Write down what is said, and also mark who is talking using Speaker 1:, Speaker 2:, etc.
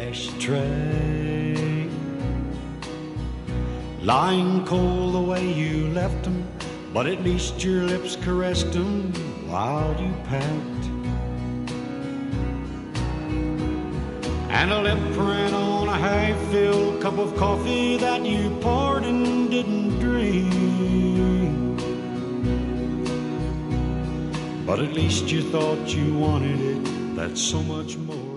Speaker 1: ashtray. Lying cold the way you left them, but at least your lips caressed them while you packed. And a lip print on a half-filled cup of coffee that you poured and didn't drink. But at least you thought you wanted it. That's so much more